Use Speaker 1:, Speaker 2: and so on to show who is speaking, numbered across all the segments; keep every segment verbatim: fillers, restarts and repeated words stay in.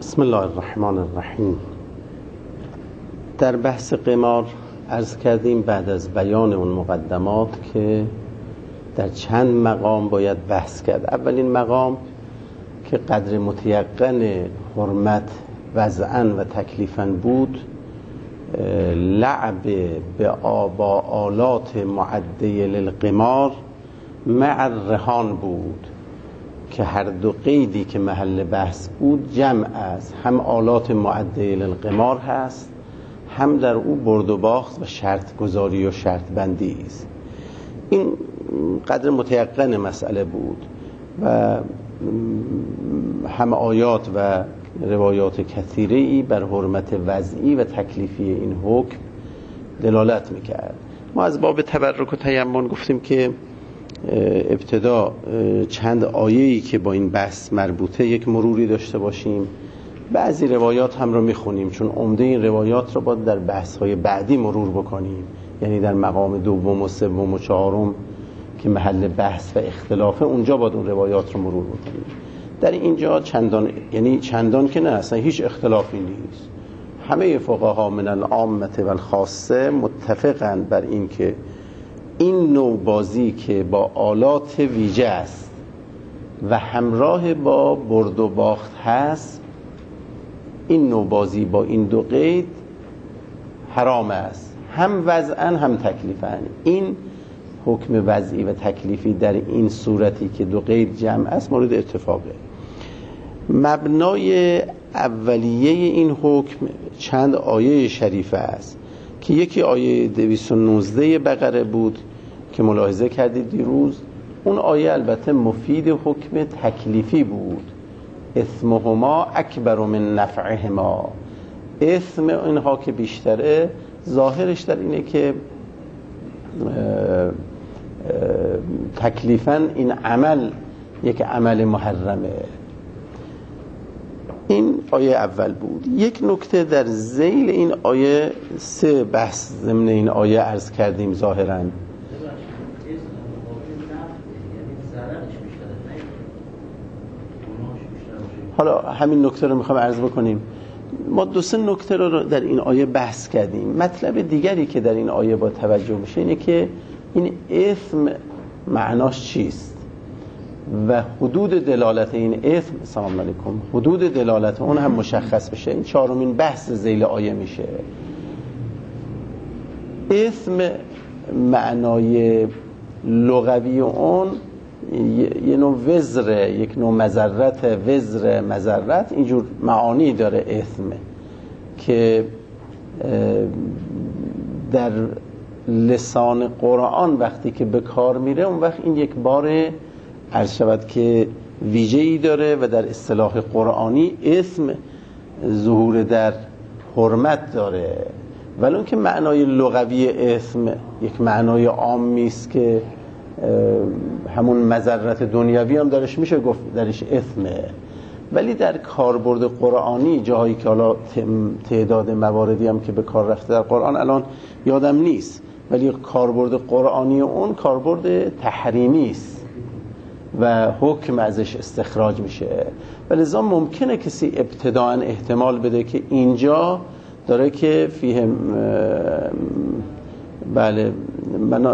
Speaker 1: بسم الله الرحمن الرحیم. در بحث قمار عرض کردیم بعد از بیان اون مقدمات که در چند مقام باید بحث کرد. اولین مقام که قدر متیقن حرمت وضعاً و تکلیفاً بود، لعب به با آلات معده للقمار مع الرهان بود که هر دو قیدی که محل بحث بود جمع است، هم آلات معده للقمار هست، هم در او برد و باخت و شرط گذاری و شرط بندی است. این قدر متیقن مسئله بود و هم آیات و روایات کثیره‌ای بر حرمت وضعی و تکلیفی این حکم دلالت میکرد. ما از باب تبرک و تیمم گفتیم که ابتدا چند آیه‌ای که با این بحث مربوطه یک مروری داشته باشیم، بعضی روایات هم رو میخونیم چون عمده این روایات رو باید در بحث‌های بعدی مرور بکنیم، یعنی در مقام دوم و سوم و چهارم که محل بحث و اختلافه، اونجا باید اون روایات رو مرور بکنیم. در اینجا چندان، یعنی چندان که نه، اصلا هیچ اختلافی نیست. همه فقها من العامه و الخاصه متفقن بر این که این نوع بازی که با آلات ویژه است و همراه با برد و باخت هست، این نوع بازی با این دو قید حرام است، هم وضعاً هم تکلیفاً. این حکم وضعی و تکلیفی در این صورتی که دو قید جمع است مورد اتفاقه. مبنای اولیه این حکم چند آیه شریفه است که یکی آیه دویست و نوزده بقره بود که ملاحظه کردید دیروز. اون آیه البته مفید حکم تکلیفی بود، اثمهما اکبر من نفعهما. اثم اینها که بیشتره، ظاهرش در اینه که تکلیفاً این عمل یک عمل محرمه. این آیه اول بود. یک نکته در ذیل این آیه، سه بحث ضمن این آیه عرض کردیم ظاهراً. حالا همین نکته رو میخوام عرض بکنیم. ما دو سه نکته رو در این آیه بحث کردیم. مطلب دیگری که در این آیه با توجه میشه اینه که این اثم معناش چیست و حدود دلالت این اثم، سلام علیکم، حدود دلالت اون هم مشخص بشه. این چهارمین بحث ذیل آیه میشه. اثم معنای لغوی اون یه نوع وزر، یک نوع مضرت، وزر مضرت، اینجور معانی داره اثم که در لسان قرآن وقتی که به کار میره اون وقت این یک بار عرض شود که ویژه‌ای داره و در اصطلاح قرآنی اثم ظهور در حرمت داره، ولی اون که معنای لغوی اثم یک معنای عامی است که همون مضرت دنیوی هم درش میشه گفت درش اثمه، ولی در کاربرد قرآنی جاهایی که حالا تعداد مواردی هم که به کار رفته در قرآن الان یادم نیست، ولی کاربرد قرآنی اون کاربرد تحریمی است و حکم ازش استخراج میشه. ولذا ممکنه کسی ابتداء احتمال بده که اینجا داره که فیه بله منا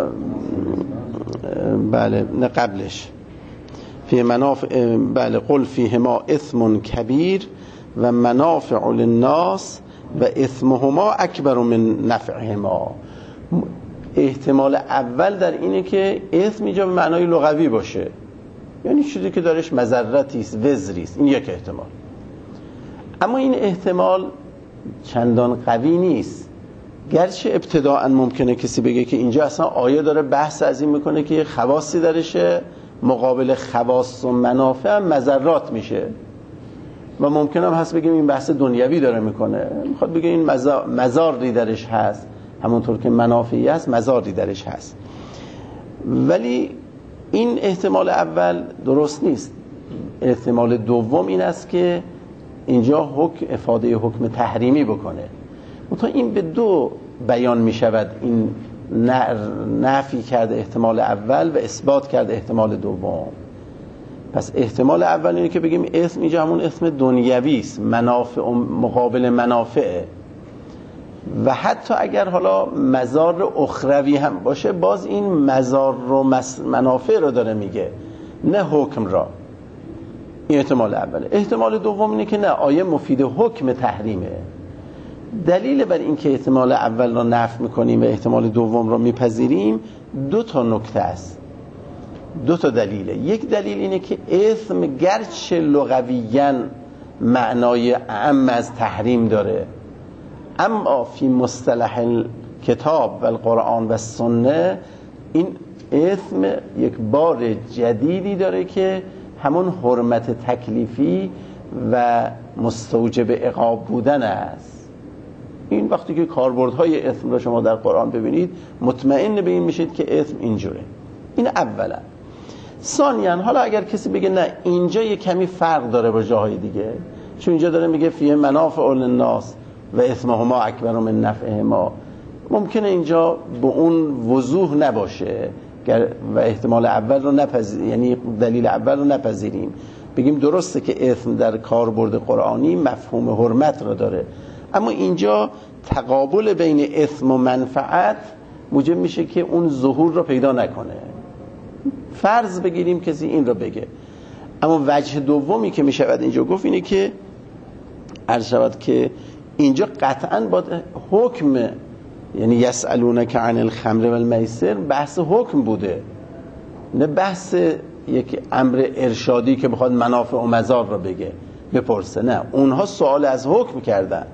Speaker 1: بله نه قبلش فی منافع بله قل فیهما اثم کبیر و منافع للناس و اثمهما اکبر من نفعهما. احتمال اول در اینه که اثم اینجا به معنای لغوی باشه، یعنی چیزی که دارش مضرتی است، وزری است. این یک احتمال. اما این احتمال چندان قوی نیست، گرچه ابتداءً ممکنه کسی بگه که اینجا اصلا آیه داره بحث از این میکنه که خواصی درشه، مقابل خواص و منافع هم مضرات میشه، و ممکنه هم هست بگیم این بحث دنیوی داره میکنه، میخواد بگه این مضاری درش هست، همونطور که منافعی هست مضاری درش هست. ولی این احتمال اول درست نیست. احتمال دوم این است که اینجا حکم افاده حکم تحریمی بکنه. منتها این به دو بیان می شود، این نفی کرده احتمال اول و اثبات کرده احتمال دوم. پس احتمال اول اینه که بگیم اسم اینجا همون اسم دنیوی است، منافع مقابل منافعه. و حتی اگر حالا مضار اخروی هم باشه، باز این مضار و منافع رو داره میگه، نه حکم را. این احتمال اوله. احتمال دوم اینه که نه، آیه مفید حکم تحریمه. دلیل بر این که احتمال اول را نفی میکنیم و احتمال دوم را میپذیریم دو تا نکته است، دو تا دلیله. یک دلیل اینه که اسم گرچه لغویاً معنای اعم از تحریم داره، اما فی مصطلح کتاب و القرآن و سنه این اسم یک بار جدیدی داره که همون حرمت تکلیفی و مستوجب عقاب بودن است. این وقتی که کاربردهای اسم رو شما در قرآن ببینید مطمئن به این میشید که اسم اینجوره. این اولا. ثانیاً حالا اگر کسی بگه نه اینجا یه کمی فرق داره با جاهای دیگه، چون اینجا داره میگه فیه منافع للناس و اسمهما اکبر من نفعهما، ممکنه اینجا به اون وضوح نباشه و احتمال اول رو نپذیریم، یعنی دلیل اول رو نپذیریم، بگیم درسته که اسم در کاربرد قرآنی مفهوم حرمت رو داره، اما اینجا تقابل بین اسم و منفعت موجب میشه که اون ظهور رو پیدا نکنه. فرض بگیریم کسی این رو بگه. اما وجه دومی که میشود اینجا گفت اینه که عرض شود که اینجا قطعاً باید حکم، یعنی یسألونک عن الخمر والمیسر بحث حکم بوده، نه بحث یک امر ارشادی که بخواد منافع و مضار رو بگه بپرسه. نه، اونها سوال از حکم کردن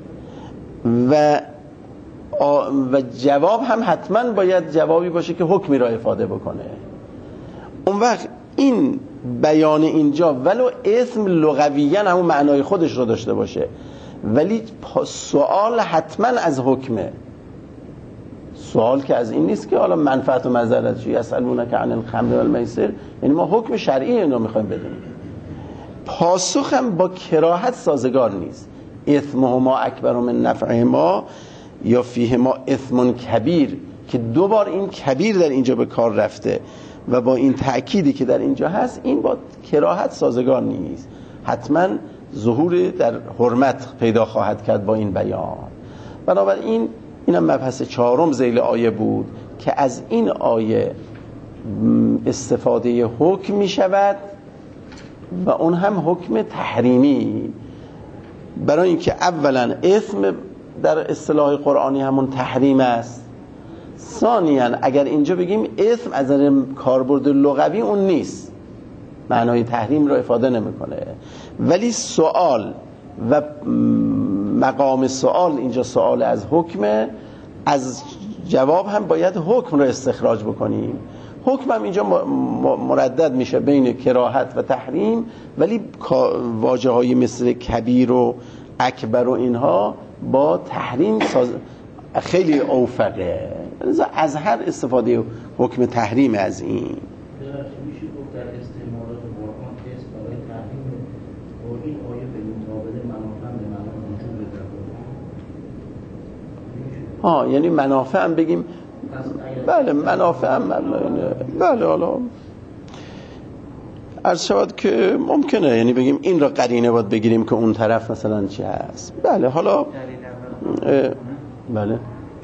Speaker 1: و و جواب هم حتما باید جوابی باشه که حکمی را افاده بکنه. اون وقت این بیان اینجا ولو اسم لغویاً همون معنای خودش رو داشته باشه، ولی سوال حتما از حکمه. سوال که از این نیست که حالا منفعت و مضرت چی، یسألونک عن الخمر والمیسر، یعنی ما حکم شرعی اینو میخوایم بدونیم. پاسخ هم با کراهت سازگار نیست. اثمهما اکبر من نفعهما یا فیهما اثم کبیر، که دو بار این کبیر در اینجا به کار رفته و با این تأکیدی که در اینجا هست، این با کراهت سازگار نیست. حتما ظهور در حرمت پیدا خواهد کرد با این بیان. بنابراین اینم مبحث چهارم ذیل آیه بود که از این آیه استفاده حکم می شود و اون هم حکم تحریمی، برای اینکه اولا اسم در اصطلاح قرآنی همون تحریم است. ثانیاً اگر اینجا بگیم اسم از نظر کاربرد لغوی اون نیست، معنای تحریم رو افاده نمیکنه، ولی سوال و مقام سوال اینجا سوال از حکمه، از جواب هم باید حکم رو استخراج بکنیم. حکم هم اینجا مردد میشه بین کراهت و تحریم، ولی واژه های مثل کبیر و اکبر و اینها با تحریم ساز... خیلی اوفقه. از هر استفاده حکم تحریم از این
Speaker 2: میشه گفت در استعمالات قرآن که اسم برای تحریم و این آیه به مقابل منافع به معنای وجوب در
Speaker 1: ها، یعنی منافع هم بگیم بله، منافع هم بله. حالا عرض شود که ممکنه یعنی بگیم این را قرینه باید بگیریم که اون طرف مثلا چی هست. بله حالا بله.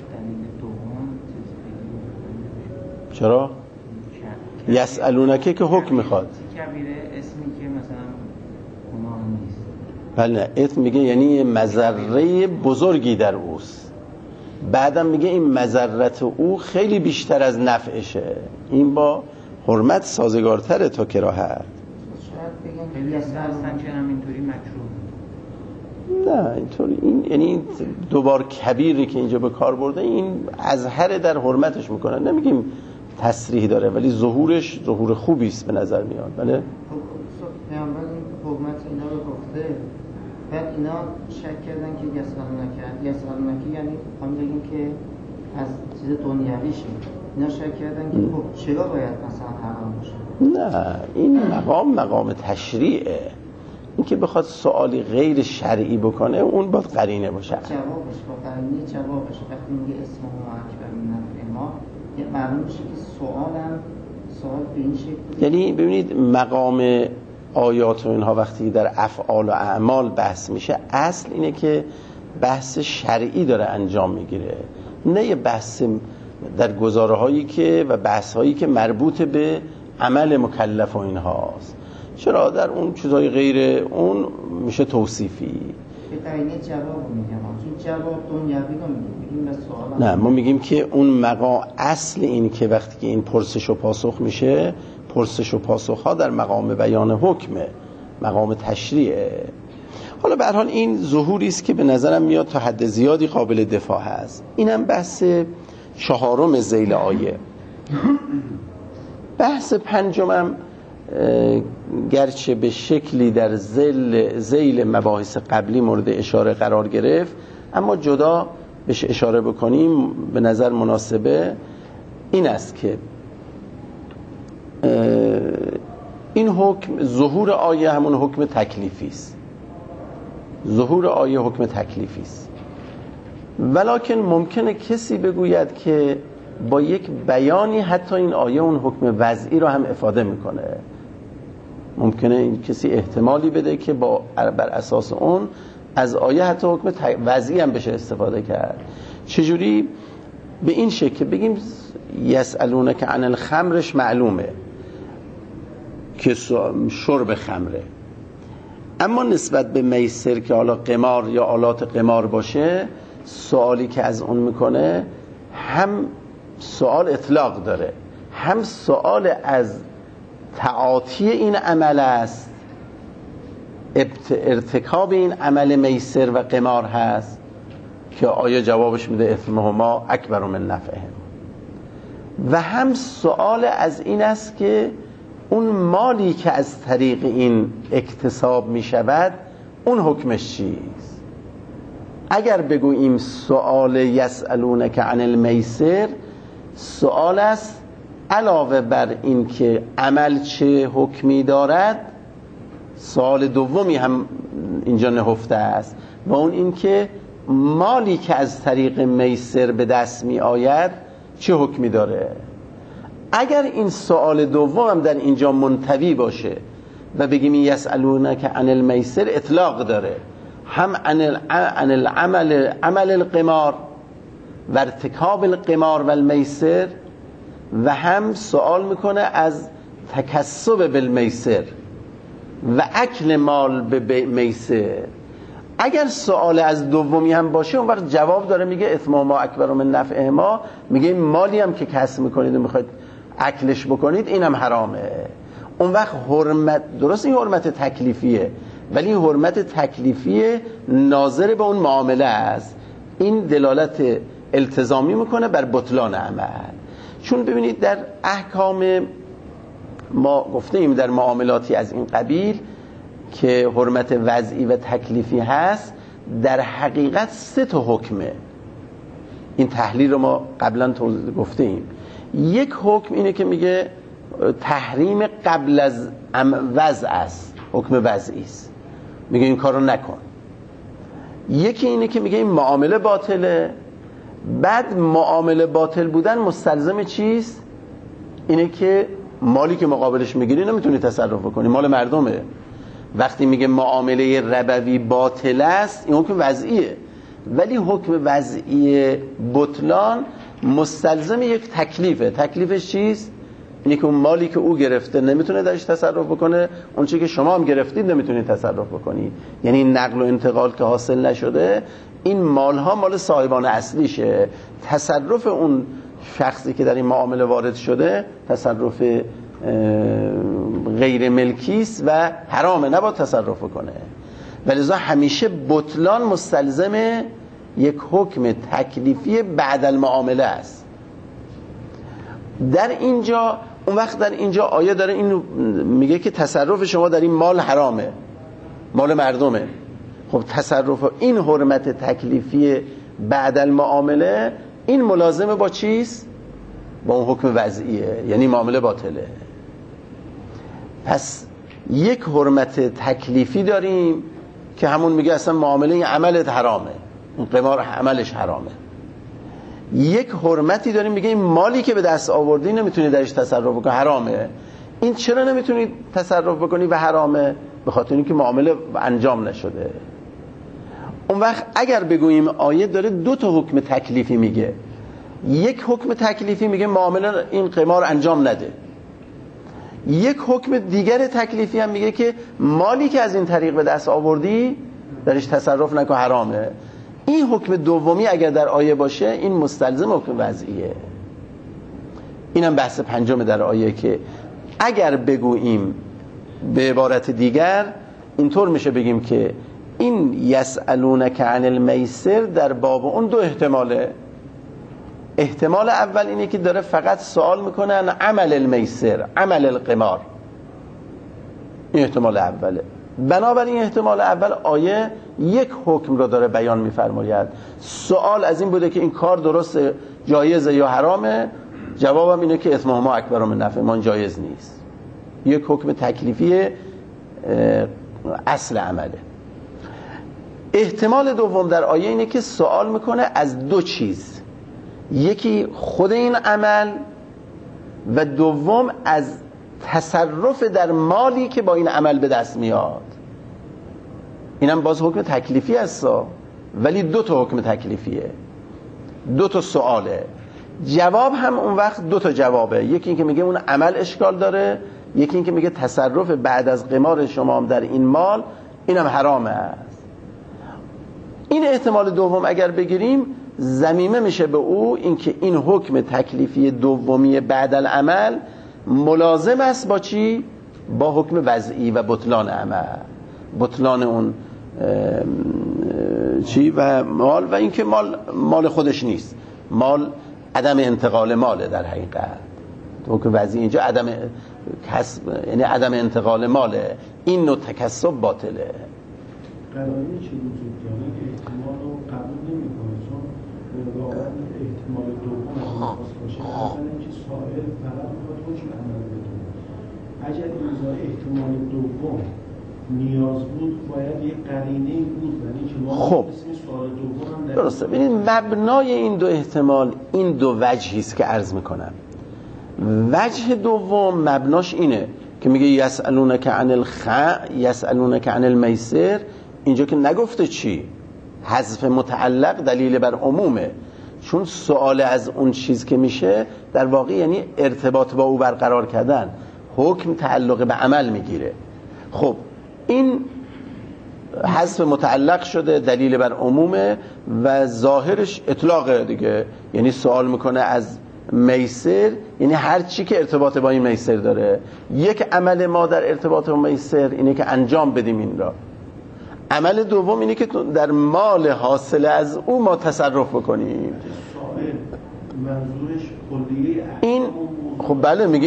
Speaker 1: چرا؟ یسألونکه که حکم میخواد.
Speaker 3: کبیره اسمی که مثلا گناه نیست.
Speaker 1: بله، اسم میگه یعنی مضره بزرگی در اوست. بعدم میگه این مضرت او خیلی بیشتر از نفعشه. این با حرمت سازگارتره تا کراهت.
Speaker 3: شاید بگن که اصلا چنم اینطوری مکروه.
Speaker 1: نه اینطوری، این یعنی دوبار کبیری که اینجا به کار برده، این ازهر در حرمتش میکنه. نمیگیم تصریح داره، ولی ظهورش ظهور خوبی است به نظر میاد. بله
Speaker 3: پیامبر این حکمت اینا رو گفته، بعد اینا شک کردن که یسألونک یسألونک یعنی هم بگیم که از چیز دنیویشه. اینا شک کردن که خب چرا باید مثلا حرام باشه؟
Speaker 1: نه، این مقام مقام تشریعه. این که بخواد سوالی غیر شرعی بکنه اون باید قرینه باشه.
Speaker 3: جوابش با قرینه جوابش وقتی میگه اسم اکبر من نفع ما، یه معلوم میشه که سوالم سوال به این شکل.
Speaker 1: یعنی ببینید مقام آیات و اینها وقتی در افعال و اعمال بحث میشه، اصل اینه که بحث شرعی داره انجام میگیره، نه یه بحث در گزاره هایی که و بحث هایی که مربوط به عمل مکلف و اینهاست. چرا در اون چیزای غیر اون میشه توصیفی.
Speaker 3: به تعیین جواب میگم، این جواب دنیوی رو میگیم به سوال.
Speaker 1: نه، ما میگیم که اون مقام اصل این که وقتی که این پرسش و پاسخ میشه، پرسش و پاسخ ها در مقام بیان حکمه، مقام تشریعه. حالا به هر حال این ظهوری است که به نظرم میاد تا حد زیادی قابل دفاع هست. اینم بحث چهارم ذیل آیه. بحث پنجمم گرچه به شکلی در ذیل ذیل مباحث قبلی مورد اشاره قرار گرفت، اما جدا بهش اشاره بکنیم به نظر مناسبه این است که این حکم، ظهور آیه همون حکم تکلیفی است. ظهور آیه حکم تکلیفی است، ولکن ممکنه کسی بگوید که با یک بیانی حتی این آیه اون حکم وضعی رو هم افاده میکنه. ممکنه این کسی احتمالی بده که با بر اساس اون از آیه حتی حکم وضعی هم بشه استفاده کرد. چجوری؟ به این شکل بگیم یسألونک عن الخمرش معلومه که شرب خمره، اما نسبت به میسر که حالا قمار یا آلات قمار باشه، سوالی که از اون میکنه هم سوال اطلاق داره، هم سوال از تعاطی این عمل است، ارتکاب این عمل میسر و قمار هست که آیه جوابش میده اثمهما اکبر من نفعهم، و هم سوال از این است که اون مالی که از طریق این اکتساب میشود اون حکمش چیست. اگر بگوییم سوال یسألونک عن المیسر سوال است علاوه بر این که عمل چه حکمی دارد، سوال دومی هم اینجا نهفته است و اون این که مالی که از طریق میسر به دست می آید چه حکمی داره. اگر این سوال دوم هم در اینجا منطوی باشه و بگیم یسألونک عن المیسر اطلاق داره، هم عن العمل عمل القمار و ارتکاب القمار و المیسر، و هم سوال میکنه از تکسب بالمیسر و اکل مال به میسر. اگر سوال از دومی هم باشه اون وقت جواب داره میگه اثمهما اکبر من نفعهما، میگه این مالی هم که کسب میکنید و میخواید اکلش بکنید اینم حرامه. اون وقت حرمت، درست این حرمت تکلیفیه ولی این حرمت تکلیفی ناظر به اون معامله است، این دلالت التزامی میکنه بر بطلان عمل. چون ببینید در احکام ما گفته ایم در معاملاتی از این قبیل که حرمت وضعی و تکلیفی هست، در حقیقت سه تا حکمه. این تحلیل رو ما قبلا توضیح گفته ایم. یک حکم اینه که میگه تحریم قبل از وضع است، حکم وضعی است، میگه این کارو نکن. یکی اینه که میگه این معامله باطله، بعد معامله باطل بودن مستلزم چیست؟ اینه که مالی که مقابلش میگیری نمیتونی تصرف کنی، مال مردمه. وقتی میگه معامله ربوی باطل است این حکم وضعیه، ولی حکم وضعی بطلان مستلزم یک تکلیفه. تکلیفش چیست؟ اینه که اون مالی که او گرفته نمیتونه درش تصرف بکنه، اون چیزی که شما هم گرفتید نمیتونید تصرف بکنید. یعنی نقل و انتقال که حاصل نشده، این مال ها مال صاحبان اصلیشه. تصرف اون شخصی که در این معامله وارد شده تصرف غیر ملکی است و حرامه، نباید تصرف کنه. ولذا همیشه بطلان مستلزم یک حکم تکلیفی بعد المعامله است. در اینجا اون وقت در اینجا آیه داره اینو میگه که تصرف شما در این مال حرامه، مال مردمه. خب تصرف این حرمت تکلیفی بعد المعامله این ملازمه با چیست؟ با اون حکم وضعیه، یعنی معامله باطله. پس یک حرمت تکلیفی داریم که همون میگه اصلا معامله این عملت حرامه، اون قمار عملش حرامه. یک حرمتی داریم، میگه این مالی که به دست آوردی نمیتونی درش تصرف بکنی، حرامه. این چرا نمیتونی تصرف بکنی و حرامه؟ به خاطر اینکه معامله انجام نشده. اون وقت اگر بگوییم آیه داره دو تا حکم تکلیفی میگه، یک حکم تکلیفی میگه معامله این قمار انجام نده، یک حکم دیگر تکلیفی هم میگه که مالی که از این طریق به دست آوردی درش تصرف نکن، حرامه. این حکم دومی اگر در آیه باشه این مستلزم حکم وضعیه. اینم بحث پنجم در آیه که اگر بگوییم به عبارت دیگر اینطور میشه بگیم که این یسألونک عن المیسر در باب اون دو احتماله. احتمال اول اینه که داره فقط سوال میکنه عن عمل المیسر، عمل القمار. این احتمال اوله. بنابراین احتمال اول آیه یک حکم رو داره بیان میفرماید. سوال از این بوده که این کار درست جایزه یا حرامه، جوابم اینه که اثمهما اکبر من نفعهما، جایز نیست. یک حکم تکلیفی اصل عمله. احتمال دوم در آیه اینه که سوال میکنه از دو چیز، یکی خود این عمل و دوم از تصرف در مالی که با این عمل به دست میاد. اینم باز حکم تکلیفی هست، ولی دو تا حکم تکلیفیه، دو تا سواله. جواب هم اون وقت دو تا جوابه، یکی این که میگه اون عمل اشکال داره، یکی این که میگه تصرف بعد از قمار شما هم در این مال اینم حرامه است. این احتمال دوم اگر بگیریم ضمیمه میشه به او اینکه این حکم تکلیفی دومی بعد العمل ملازم است با چی؟ با حکم وضعی و بطلان عمل، بطلان اون چی و مال، و اینکه مال مال خودش نیست، مال عدم انتقال ماله. در حقیقت حکم وضعی اینجا عدم کسب، یعنی عدم انتقال ماله. این نوع تکسب باطله.
Speaker 4: قراری چه وجود داره که احتمال رو قبول نمی‌کنه، چون واقعا احتمال دوم خاص باشه، مثلا اینکه سائل فقط می‌خواد حکم عمل بده. اگر این احتمال دوم نیاز بود باید یک قرینه بود، یعنی که ما
Speaker 1: خب
Speaker 4: اسم سوال دوم هم
Speaker 1: درسته. ببینید مبنای این دو احتمال این دو وجهی است که عرض میکنم. وجه دوم مبناش اینه که میگه یسألونک عن الخ یسألونک عن المیسر، اینجا که نگفته چی، حذف متعلق دلیل بر عمومه، چون سوال از اون چیز که میشه در واقع یعنی ارتباط با او برقرار کردن، حکم تعلق به عمل میگیره. خب این حذف متعلق شده، دلیل بر عمومه و ظاهرش اطلاقه دیگه، یعنی سوال میکنه از میسر، یعنی هر چی که ارتباط با این میسر داره. یک عمل ما در ارتباط با میسر اینه که انجام بدیم این را. عمل دوم اینه که در مال حاصل از او ما تصرف بکنیم.
Speaker 4: منظورش کلیه
Speaker 1: این خب بله میگیم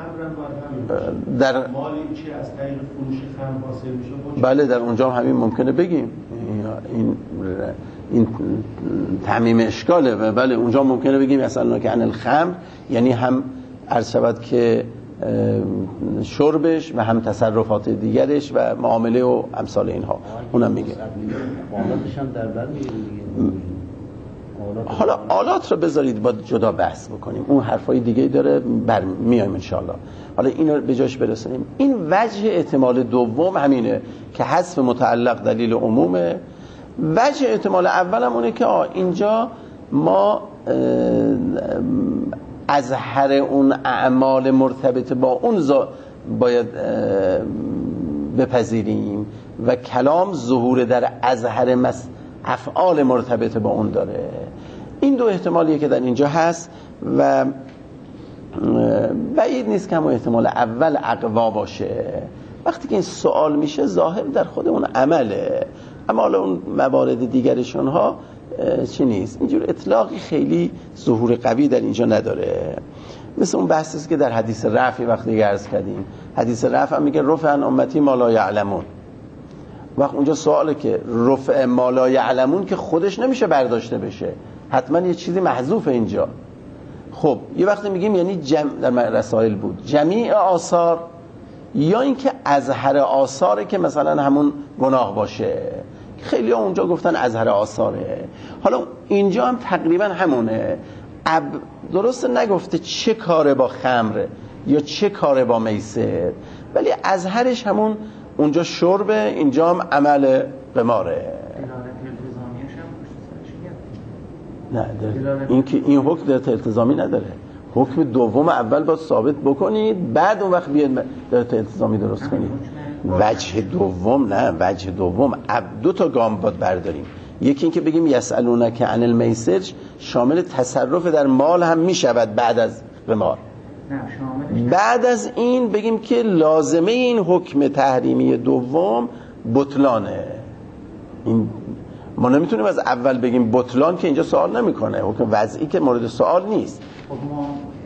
Speaker 1: در
Speaker 4: مالی که از طریق فروش خمر حاصل میشه،
Speaker 1: بله در اونجا هم همین ممکنه بگیم، این این تعمیم اشکاله. بله اونجا ممکنه بگیم مثلا که عن الخمر، یعنی هم عرض شود که شربش و هم تصرفات دیگرش و معامله و امثال اینها، اونم میگه.
Speaker 2: آلاتش هم در بر میگیره.
Speaker 1: حالا آلات رو بذارید با جدا بحث بکنیم، اون حرفای دیگه داره بر میایم انشالله. حالا اینو به جاش برسونیم. این وجه احتمال دوم همینه که حذف متعلق دلیل عمومه. وجه احتمال اولم اونه که آه اینجا ما ازهر اون اعمال مرتبط با اون باید بپذیریم و کلام ظهور در ازهر مس افعال مرتبط با اون داره. این دو احتمالیه که در اینجا هست و بعید نیست که همون احتمال اول اقوا باشه. وقتی که این سوال میشه ظاهر در خود اون عمله، اما حالا اون موارد دیگرشون ها چی نیست، اینجور اطلاقی خیلی ظهور قوی در اینجا نداره. مثل اون بحثی است که در حدیث رفع وقتی عرض کردیم، حدیث رفع هم میگه رفع عن امتی ما لا یعلمون. وقت اونجا سواله که رفع ما لا یعلمون که خودش نمیشه برداشته بشه، حتما یه چیزی محذوف اینجا. خب یه وقتی میگیم یعنی جمع در رسائل بود جمیع آثار، یا اینکه ازهر آثاره که مثلا همون گناه باشه، خیلی ها اونجا گفتن اظهر آثاره. حالا اینجا هم تقریبا همونه. اب درست نگفته چه کاره با خمر یا چه کاره با میسر، ولی اظهرش همون اونجا شربه، اینجا هم عمل قماره. نه این که این حکم دلالت التزامی نداره. حکم دوم اول باید ثابت بکنید، بعد اون وقت بیاید دلالت التزامی درست کنید. وجه دوم نه، وجه دوم دو تا گام باید برداریم. یکی این که بگیم یسألونک عن المیسر شامل تصرف در مال هم میشود بعد از قمار. بعد از این بگیم که لازمه این حکم تحریمی دوم بطلانه. این ما نمیتونیم از اول بگیم بطلان که اینجا سوال نمیکنه، حکم وضعی که مورد سوال نیست.
Speaker 3: خب ما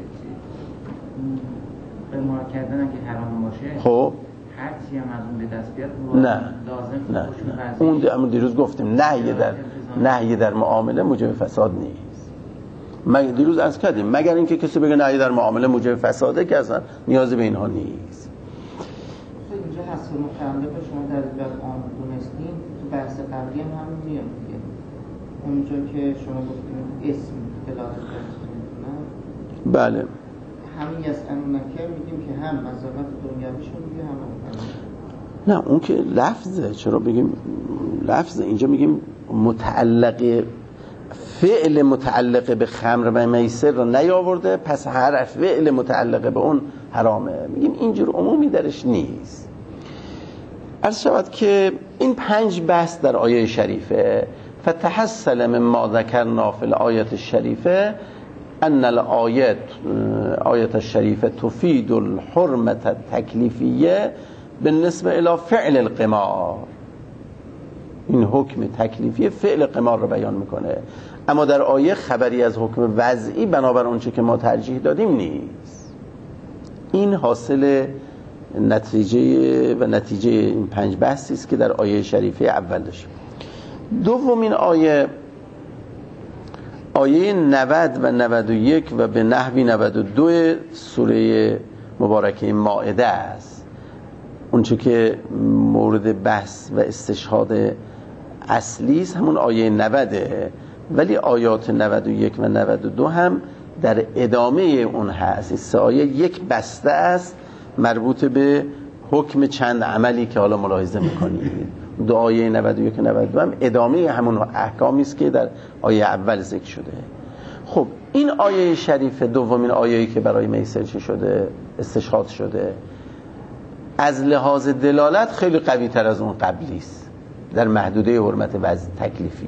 Speaker 3: قمار کردن که حرام باشه،
Speaker 1: خب
Speaker 3: هر چی هم از اون به دست بیاد
Speaker 1: نه
Speaker 3: لازم
Speaker 1: نه اون دیروز گفتیم نهی در نهی در معامله موجب فساد نیست. مگر دیروز عرض کردیم مگر اینکه کسی بگه نهی در معامله موجب فساده که اصلا نیازی به اینها نیست.
Speaker 3: اینجا حسن متعلق شما در باب عام دونستین تو بحث قبلی هم همین میاد دیگه. اونجا که شما گفتین اسم دلالت کنه،
Speaker 1: بله
Speaker 3: همین یسألونک میگیم که هم مذاقت دنیویشون میگه هم
Speaker 1: نه اون که لفظه. چرا بگیم لفظه؟ اینجا میگیم متعلق فعل متعلق به خمر و میسر رو نیاورده، پس هر فعل متعلق به اون حرامه. میگیم اینجور عمومی درش نیست. عرض شود که این پنج بحث در آیه شریفه. فتحصل مما ذکرنا فی الآیه الشریفه ان الآیت آیت الشریفه تفید الحرمت التکلیفیه بالنسبه الى فعل القمار. این حکم تکلیفی فعل قمار رو بیان میکنه، اما در آیه خبری از حکم وضعی بنابر اونچه که ما ترجیح دادیم نیست. این حاصل نتیجه و نتیجه این پنج بحثی است که در آیه شریفه اول داشتیم. دومین آیه آیه نود و نود و یک و به نحوی نود و دو سوره مبارکه مائده است. اونچه که مورد بحث و استشهاد اصلی است همون آیه نوده، ولی آیات نود و یک و نود و دو هم در ادامه اون هست. این سه آیه یک بسته است مربوط به حکم چند عملی که حالا ملاحظه میکنید. دو آیه نود و یک و نود و دو هم ادامه همون احکامی است که در آیه اول ذکر شده. خب این آیه شریف دومین آیه‌ای که برای میسر چه شده استشهاد شده، از لحاظ دلالت خیلی قوی تر از اون قبلی است در محدوده حرمت وضع تکلیفی.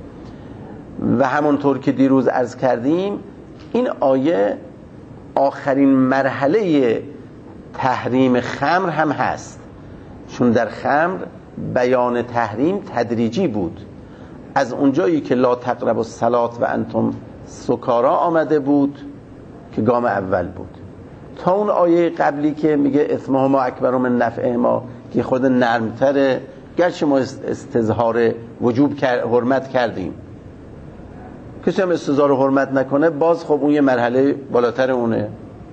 Speaker 1: و همونطور که دیروز عرض کردیم این آیه آخرین مرحله تحریم خمر هم هست، چون در خمر بیان تحریم تدریجی بود. از اونجایی که لا تقربوا الصلاة و انتم سکارا آمده بود که گام اول بود، تا اون آیه قبلی که میگه اثمهما اکبر من نفعهما که خود نرمتره، گرچه ما استظهار وجوب حرمت کردیم، کسی هم استظهار حرمت نکنه باز خب اون یه مرحله بالاتر اونه.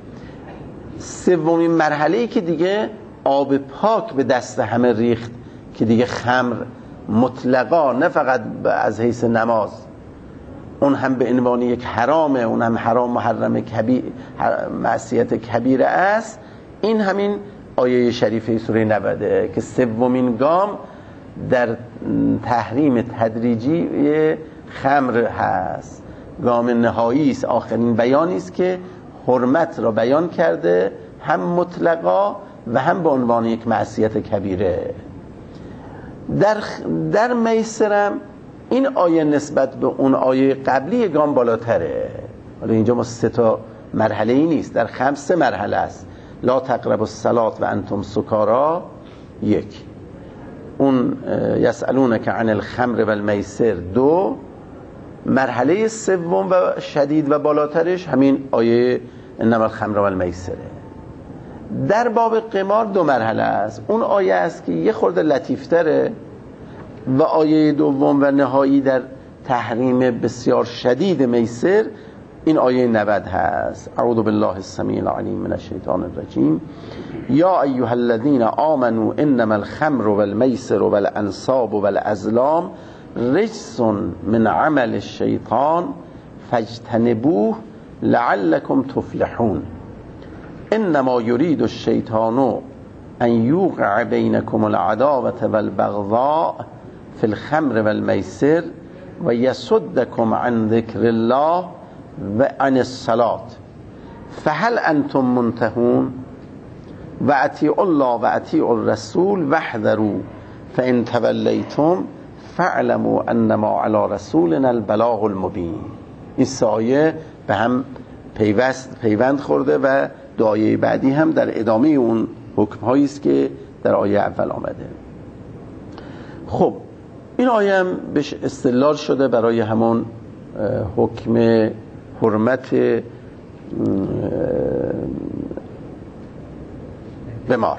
Speaker 1: سومین مرحله‌ای که دیگه آب پاک به دست همه ریخت که دیگه خمر مطلقا نه فقط از حیث نماز، اون هم به عنوان یک حرامه، اون هم حرام محرم کبیر معصیت کبیره است. این همین آیه شریفه سوره نوده که سومین گام در تحریم تدریجی خمر هست، گام نهایی است، آخرین بیانی است که حرمت را بیان کرده، هم مطلقا و هم به عنوان یک معصیت کبیره. در در میسرم این آیه نسبت به اون آیه قبلی گام بالاتره. حالا اینجا ما سه تا مرحله ای نیست، در خمس سه مرحله است. لا تقربوا الصلاة و انتم سکارا یک، اون یسألونک عن الخمر و المیسر دو، مرحله سوم و شدید و بالاترش همین آیه انما الخمر و المیسره. در باب قمار دو مرحله است. اون آیه است که یه خورده لطیفتره و آیه دوم و نهایی در تحریم بسیار شدید میسر این آیه نود هست. اعوذ بالله السمیع العلیم من الشیطان الرجیم یا ایها الذین آمنوا انما الخمر والمیسر والانصاب والازلام رجس من عمل الشیطان فاجتنبوه لعلكم تفلحون انما يريد الشيطان ان يوقع بينكم العداوة والبغضاء في الخمر والميسر ويصدكم عن ذكر الله وعن الصلاة فهل انتم منتهون واطیعوا الله واطیعوا الرسول واحذروا فان توليتم فاعلموا انما على رسولنا البلاغ المبین. این سایه به هم پیوست پیوند خورده و دعای بعدی هم در ادامه اون حکم هایی است که در آیه اول آمده. خب این آیه هم بهش استدلال شده برای همون حکم حرمت بمار.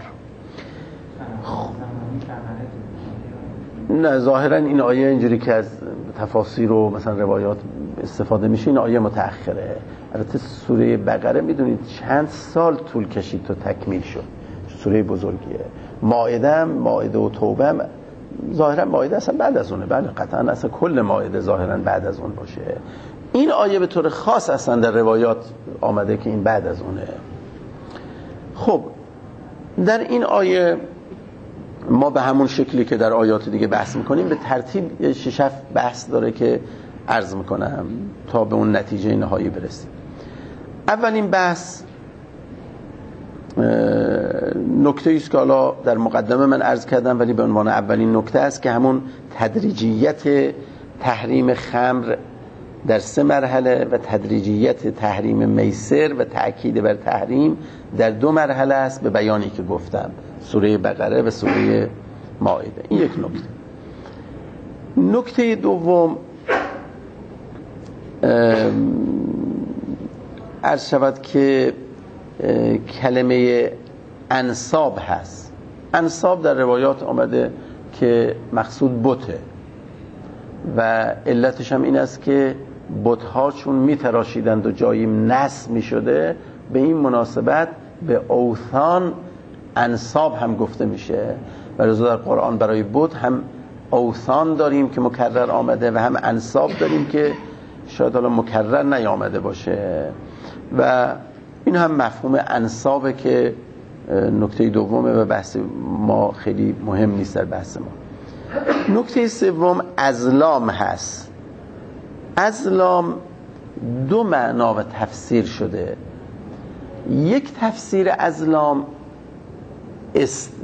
Speaker 1: نه ظاهرا این آیه اینجوری که از تفاسیر و مثلا روایات استفاده میشه این آیه متأخره. البته سوره بقره میدونید چند سال طول کشید تا تکمیل شد، سوره بزرگیه. مائده هم مائده و توبه هم ظاهرا مائده اصلا بعد از اونه، بله قطعا اصلا کل مائده ظاهرا بعد از اون باشه. این آیه به طور خاص اصلا در روایات آمده که این بعد از اونه. خب در این آیه ما به همون شکلی که در آیات دیگه بحث میکنیم به ترتیب شش هفت بحث داره که عرض میکنم تا به اون نتیجه نهایی برسیم. اولین بحث نکته ایست که حالا در مقدمه من عرض کردم ولی به عنوان اولین نکته است که همون تدریجیت تحریم خمر در سه مرحله و تدریجیت تحریم میسر و تأکید بر تحریم در دو مرحله است به بیانی که گفتم، سوره بقره و سوره مائده. این یک نکته. نکته دوم عرض شود که کلمه انصاب هست. انصاب در روایات آمده که مقصود بته و علتش هم این است که بت‌ها چون میتراشیدند و جایی نصب میشده به این مناسبت به اوثان انصاب هم گفته میشه و رضا در قرآن برای بت هم اوثان داریم که مکرر آمده و هم انصاب داریم که شاید حالا مکرر نیامده باشه و این هم مفهوم انصابه که نکته دومه و بحث ما خیلی مهم نیست در بحث ما. نکته سوم ازلام هست. ازلام دو معنا و تفسیر شده. یک تفسیر ازلام است...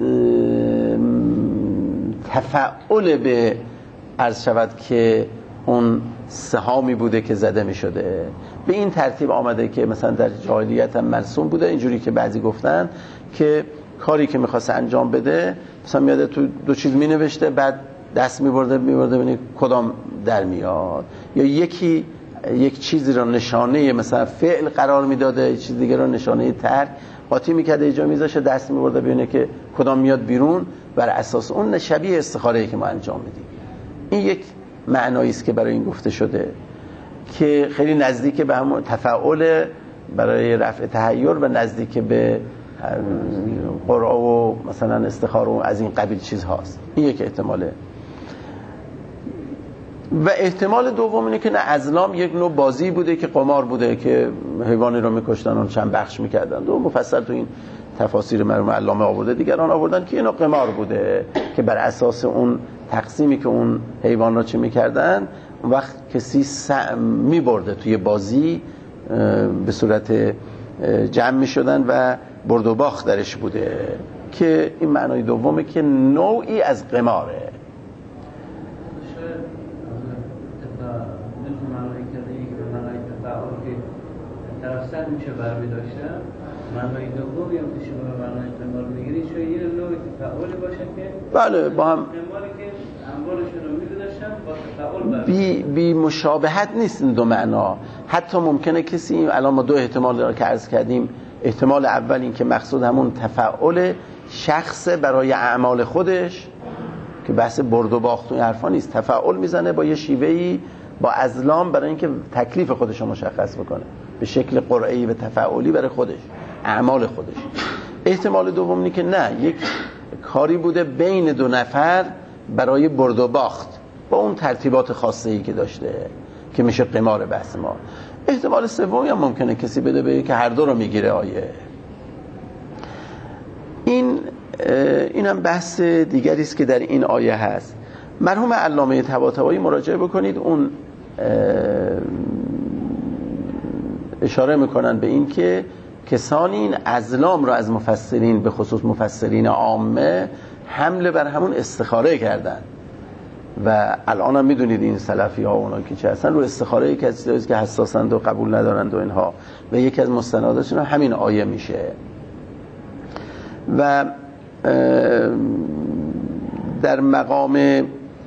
Speaker 1: تفعول به عرض شود که اون سهامی بوده که زده می شده. به این ترتیب آمده که مثلا در جاهلیت هم مرسوم بوده، اینجوری که بعضی گفتن که کاری که میخواست انجام بده مثلا میاده تو دو چیز می نوشته بعد دست می برده می برده ببینید کدام در میاد، یا یکی یک چیزی را نشانه مثلا فعل قرار میداده، یک چیز دیگه را نشانه ترک قاطی میکرده اینجا میذاشه دست میبرده ببینه که کدام میاد بیرون، بر اساس اون شبیه استخاره‌ای که ما انجام میدیم. این یک معنایی است که برای این گفته شده که خیلی نزدیک به همون تفعول برای رفع تحیر و نزدیک به قرعه و مثلا استخاره و از این قبیل چیز هاست. این یک احتماله. و احتمال دوم اینه که نه ازلام یک نوع بازی بوده که قمار بوده که حیوانی رو میکشتن و چند بخش میکردن. دو مفصل تو این تفاسیر مرحوم علامه آورده، دیگران آوردن که اینو قمار بوده که بر اساس اون تقسیمی که اون حیوان را چه میکردن اون وقت کسی سهم میبرده توی بازی به صورت جمع میشدن و برد و باخت درش بوده که این معنای دومه که نوعی از قماره.
Speaker 2: درصد میشه برمی داشتم معنای دومی هم که شما معنای قمار میگیرید شاید یه نوع تفاعل باشه که
Speaker 1: بله با هم
Speaker 2: قماری که اموالشون رو میدونشم با تفاعل
Speaker 1: بی, بی مشابهت نیست این دو معنا. حتی ممکنه کسی الان ما دو احتمال داره که عرض کردیم. احتمال اول این که مقصود همون تفاعل شخص برای اعمال خودش که بحث برد و باخت و حرفا نیست، تفاعل میزنه با یه شیوهی با ازلام برای اینکه تکلیف خودش رو مشخص بکنه به شکل قرعه‌ای و تفاعلی برای خودش اعمال خودش. احتمال دوم اینه که نه، یک کاری بوده بین دو نفر برای برد و باخت با اون ترتیبات خاصه‌ای که داشته که میشه قمار بحث ما. احتمال سومی هم ممکنه کسی بده بگه که هر دو رو میگیره آیه. این اینم بحث دیگری است که در این آیه هست. مرحوم علامه طباطبایی مراجعه بکنید، اون اشاره میکنن به این که کسانی این ازلام را از مفسرین به خصوص مفسرین عامه حمله بر همون استخاره کردن و الان هم میدونید این سلفی ها و اونا که چه هستن رو استخاره کسی که حساسند و قبول ندارند و اینها و یکی از مستنداتشون همین آیه میشه. و در مقام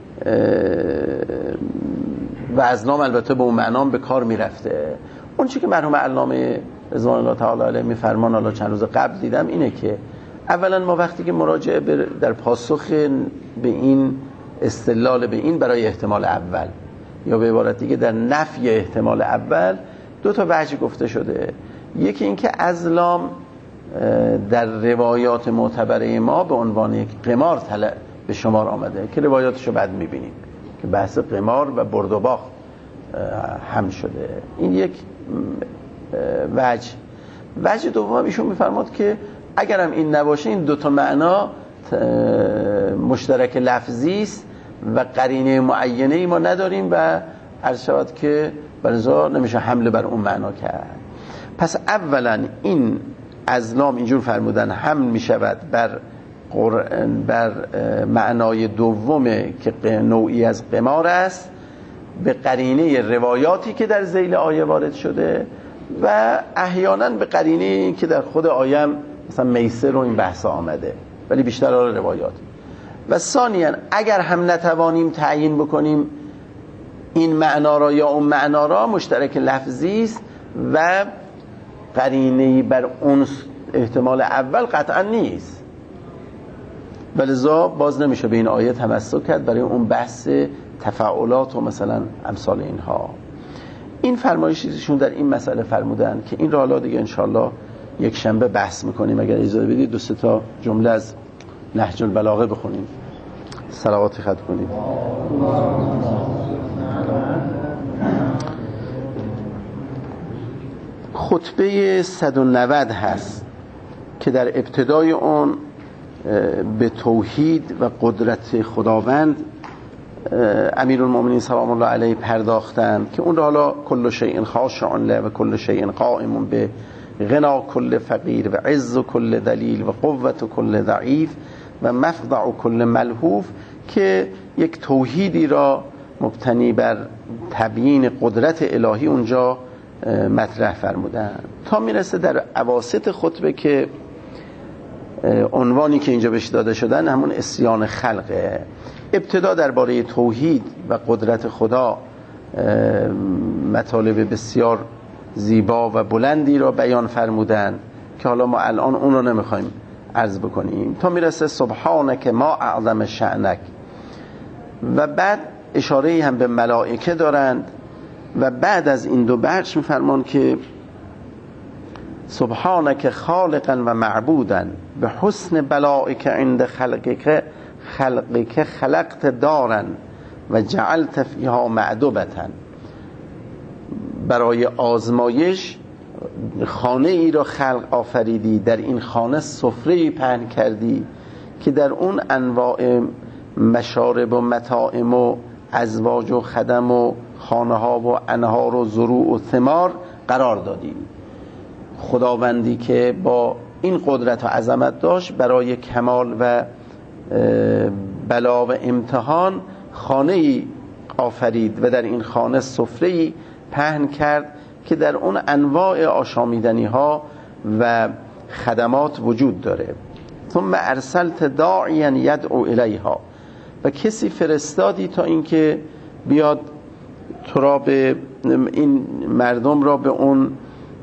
Speaker 1: و ازلام البته به اون معنام به کار میرفته. اون چی که مرحوم علامه رضوان الله تعالی علیه میفرمان، حالا چند روز قبل دیدم، اینه که اولا ما وقتی که مراجعه در پاسخ به این استدلال به این برای احتمال اول یا به عبارت دیگه در نفی احتمال اول دو تا وجه گفته شده. یکی این که ازلام در روایات معتبره ما به عنوان یک قمار طلب به شمار آمده که روایاتشو بعد میبینیم که بحث قمار و برد و باخت هم شده. این یک وجه. وجه دوم ایشون میفرماد که اگرم این نباشه این دوتا معنا مشترک لفظی است و قرینه معینه ای ما نداریم و عرض شود که برزا نمیشه حمله بر اون معنا کرد. پس اولا این ازلام اینجور فرمودن حمل میشود بر بر معنای دومه که نوعی از قمار است به قرینه روایاتی که در ذیل آیه وارد شده و احیانا به قرینه که در خود آیه مثلا میسر و این بحث آمده ولی بیشتر آره روایات. و ثانیاً اگر هم نتوانیم تعیین بکنیم این معنا را یا اون معنا را، مشترک لفظی است و قرینه‌ای بر اون احتمال اول قطعا نیست، ولذا باز نمیشه به این آیه تمسک کرد برای اون بحث تفاعلات و مثلا امثال اینها. این فرمایشیشون در این مسئله فرمودن که این را حالا دیگه انشالله یک شنبه بحث میکنیم. اگر اجازه بدید دو سه تا جمله از نهج البلاغه بخونیم، صلوات خط کنیم. خطبه صد و نود هست که در ابتدای اون به توحید و قدرت خداوند امیرالمومنین سلام الله علیه پرداختند که اون را حالا کل شیء خاشع له و کل شیء قائم به غنا کل فقیر و عز کل دلیل و قوت کل ضعیف و مفضع کل ملهوف، که یک توحیدی را مبتنی بر تبیین قدرت الهی اونجا مطرح فرمودن تا میرسه در اواسط خطبه که عنوانی که اینجا بهش داده شدن همون اسیان خلقه. ابتدا درباره توحید و قدرت خدا مطالب بسیار زیبا و بلندی را بیان فرمودن که حالا ما الان اون رو نمیخوایم عرض بکنیم تا میرسه سبحانک ما اعظم شأنک و بعد اشاره هم به ملائکه دارند و بعد از این دو بخش میفرمان که سبحانک خالقا و معبودا به حسن بلائک عند خلقک خلقک خلقت دارا و جعلت فیها معدوبتا. برای آزمایش خانه ای را خلق آفریدی، در این خانه سفره پهن کردی که در اون انواع مشارب و مطاعم و ازواج و خدم و خانه ها و انهار و زروع و ثمار قرار دادی. خداوندی که با این قدرت و عظمت داشت برای کمال و بلا و امتحان خانه ای آفرید و در این خانه سفره ای پهن کرد که در اون انواع آشامیدنی ها و خدمات وجود داره. ثم ارسلت داعیا یدعو الیها، و کسی فرستادی تا اینکه بیاد تو را به این مردم را به اون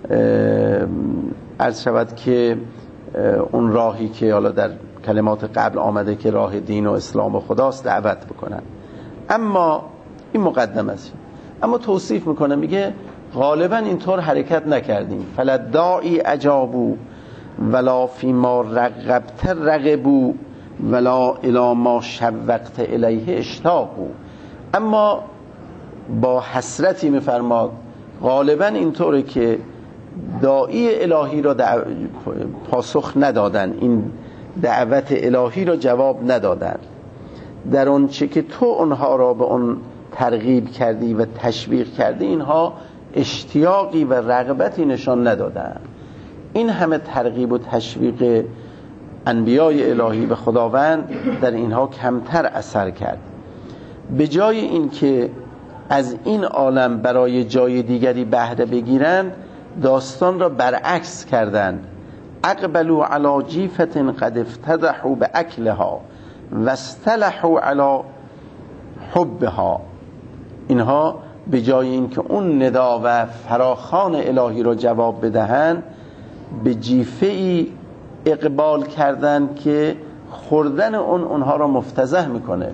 Speaker 1: عرض شود که اون راهی که حالا در کلمات قبل آمده که راه دین و اسلام و خداست دعوت بکنن. اما این مقدم است، اما توصیف میکنه میگه غالبا اینطور حرکت نکردیم. فلداعی اجابو، ولا فی ما رغبت رغبو ولا الی ما شوقت الیه اشتاقو. اما با حسرتی میفرماد غالبا اینطوره که داعی الهی را دع... پاسخ ندادن، این دعوت الهی را جواب ندادن، در اون چه که تو اونها را به اون ترغیب کردی و تشویق کردی اینها اشتیاقی و رغبتی نشان ندادن. این همه ترغیب و تشویق انبیای الهی به خداوند در اینها کمتر اثر کرد. به جای این که از این عالم برای جای دیگری بهره بگیرند داستان را برعکس کردند. اقبلوا علی جیفت قد افتضحوا باکلها واستلحوا علی حبها. اینها به جای این که اون ندا و فراخوان الهی را جواب بدهند به جیفه ای اقبال کردند که خوردن اون اونها را مفتضح میکنه،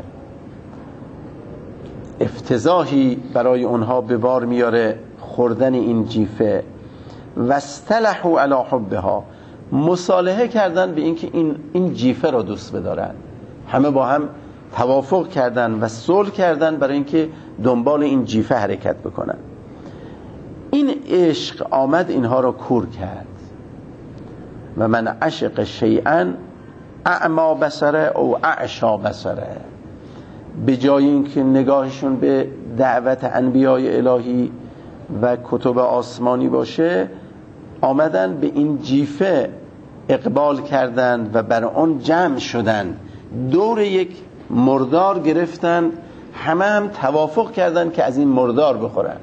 Speaker 1: افتضاحی برای اونها به بار میاره خوردن این جیفه. واستلحوا علی حبها، مصالحه کردن به اینکه این این جیفه را دوست بدارن، همه با هم توافق کردن و صلح کردن برای اینکه دنبال این جیفه حرکت بکنن. این عشق آمد اینها را کور کرد. و من عشق شیئا اعما بصره او اعشا بصره. به جای اینکه نگاهشون به دعوت انبیای الهی و کتب آسمانی باشه آمدن به این جیفه اقبال کردند و بر آن جمع شدند، دور یک مردار گرفتند، همه هم توافق کردند که از این مردار بخورن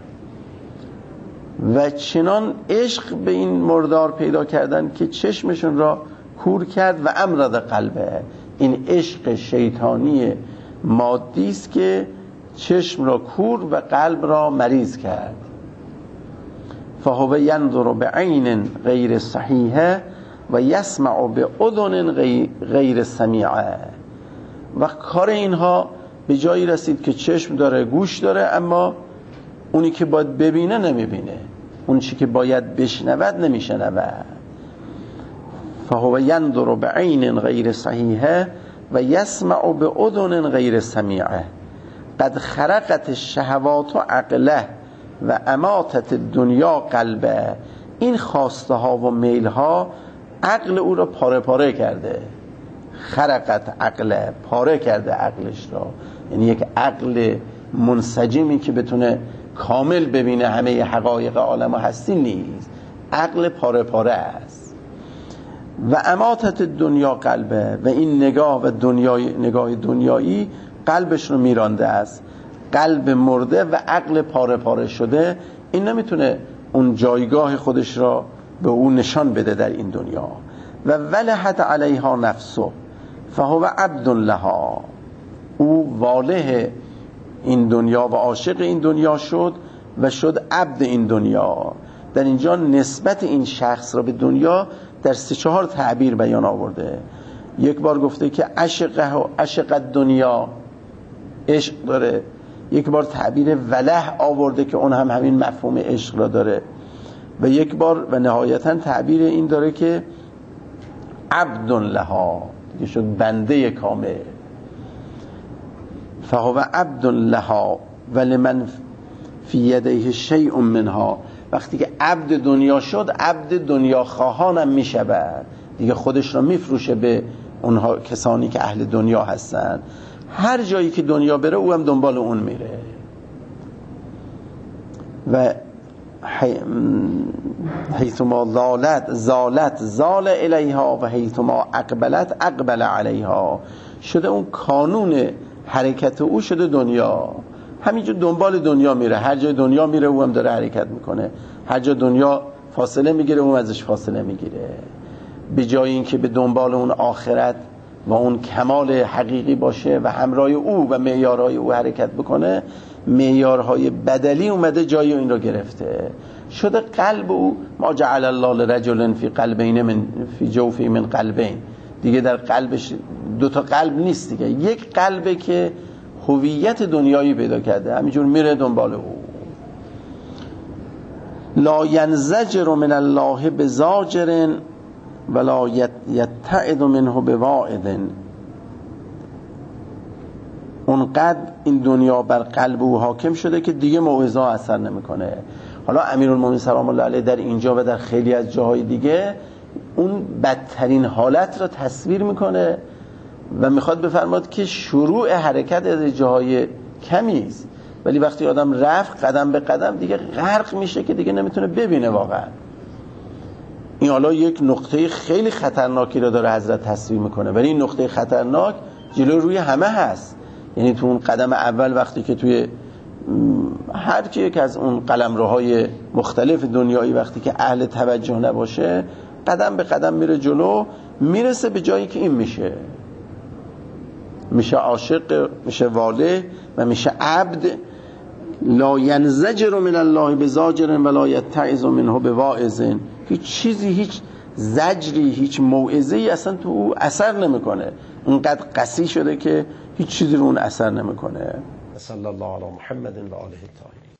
Speaker 1: و چنان عشق به این مردار پیدا کردند که چشمشون را کور کرد و امرض قلبه. این عشق شیطانی مادی است که چشم را کور و قلب را مریض کرد. فهو ینظر بعین غیر صحیحه و یسمع باذن غیر سمیعه. و کار اینها به جایی رسید که چشم داره، گوش داره، اما اونی که باید ببینه نمیبینه، اون چی که باید بشنود نمیشنود. فهو ینظر بعین غیر صحیحه و یسمع باذن غیر سمیعه. قد خرقت الشهوات عقله و اماتت دنیا قلبه. این خواسته ها و میل ها عقل او را پاره پاره کرده. خرقت عقله، پاره کرده عقلش را، یعنی یک عقل منسجمی که بتونه کامل ببینه همه حقایق عالم و هستی نیست، عقل پاره پاره است. و اماتت دنیا قلبه، و این نگاه و دنیای نگاه دنیایی قلبش رو میرانده است. قلب مرده و عقل پاره پاره شده این نمیتونه اون جایگاه خودش را به اون نشان بده در این دنیا. و ولحت علیها نفسه فهو عبد لها. او واله این دنیا و عاشق این دنیا شد و شد عبد این دنیا. در اینجا نسبت این شخص را به دنیا در سه چهار تعبیر بیان آورده. یک بار گفته که عشقه و عشق دنیا، عشق داره. یک بار تعبیر وله آورده که اون هم همین مفهوم عشق را داره. و یک بار و نهایتا تعبیر این داره که عبد لها، دیگه شد بنده کامل. فهو عبد لها ولمن فی یدیه شیء منها. وقتی که عبد دنیا شد عبد دنیا خواهانم میشود، دیگه خودش را میفروشه به اونها کسانی که اهل دنیا هستن. هر جایی که دنیا بره او هم دنبال اون میره. و حیثما زالت زالت زال الیها و حیثما اقبلت اقبل علیها. شده اون کانون حرکت او شده دنیا، همینجور دنبال دنیا میره. هر جای دنیا میره او هم داره حرکت میکنه، هر جا دنیا فاصله میگیره او ازش فاصله میگیره. به جای اینکه به دنبال اون آخرت و اون کمال حقیقی باشه و همراه او و معیارهای او حرکت بکنه، معیارهای بدلی اومده جای این رو گرفته. شده قلب او ما جعل الله لرجل فی قلبین من فی جوفی من قلبین. دیگه در قلبش دو تا قلب نیست، دیگه یک قلبه که هویت دنیایی پیدا کرده، همینجور میره دنبال او. لا ینزجر من الله بزاجر ولا یتعد منه بواعد. اونقدر این دنیا بر قلب او حاکم شده که دیگه موعظه اثر نمیکنه. حالا امیرالمومنین سلام الله علیه در اینجا و در خیلی از جاهای دیگه اون بدترین حالت را تصویر میکنه و میخواد بفرماد که شروع حرکت از جاهای کمی است، ولی وقتی آدم رفت قدم به قدم دیگه غرق میشه که دیگه نمیتونه ببینه واقعا. این حالا یک نقطه خیلی خطرناکی رو داره حضرت تصویر میکنه، ولی این نقطه خطرناک جلو روی همه هست. یعنی تو اون قدم اول وقتی که توی هر کی یک از اون قلمروهای مختلف دنیایی وقتی که اهل توجه نباشه قدم به قدم میره جلو، میرسه به جایی که این میشه میشه عاشق، میشه واله و میشه عبد. لا ینزجر من الله بزاجر ولا یتعظ منه بواعظ. هیچ چیزی، هیچ زجری، هیچ موعظه‌ای اصلا تو او اثر نمیکنه. اینقدر قسی شده که هیچ چیزی رو اون اثر نمیکنه. صلی الله علی محمد و آله الطاهرین.